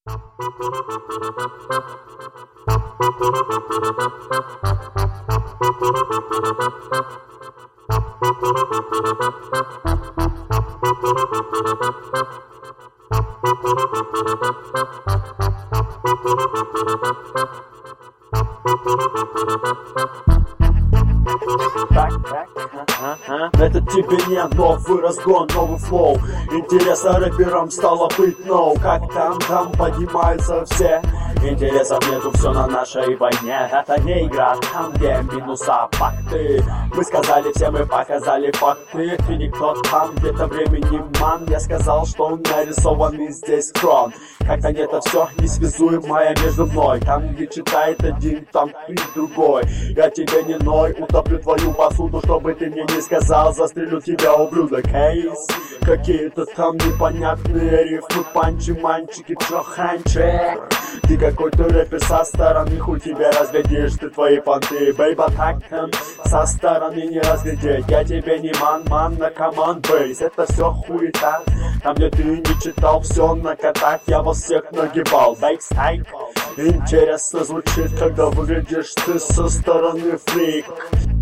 Это тебе не новый разгон, новый флоу. Интереса рэперам стало быть ноу. Как там поднимаются все. Интересов нету, все на нашей войне. Это не игра, там где минуса, факты. Мы сказали всем и показали факты. Ты никто там, где-то времени ман. Я сказал, что он нарисованный здесь крон. Как-то это все несвязуемое между мной. Там, где читает один, там и другой. Я тебе не ной, утоплю твою посуду, чтобы ты мне не сказал. Застрелю тебя, ублюдок. Кейс, какие-то там непонятные рифмы, панчи, мальчики, чоханчи. Ты какой-то рэпер со стороны, хуй тебя разглядишь, ты твои понты, бейба, так со стороны не разглядеть. Я тебе не ман на команд бейс, это все хуета. Там, где ты не читал, все на котах, я вас всех нагибал. Бейкстайк, интересно звучит, когда выглядишь ты со стороны фрик.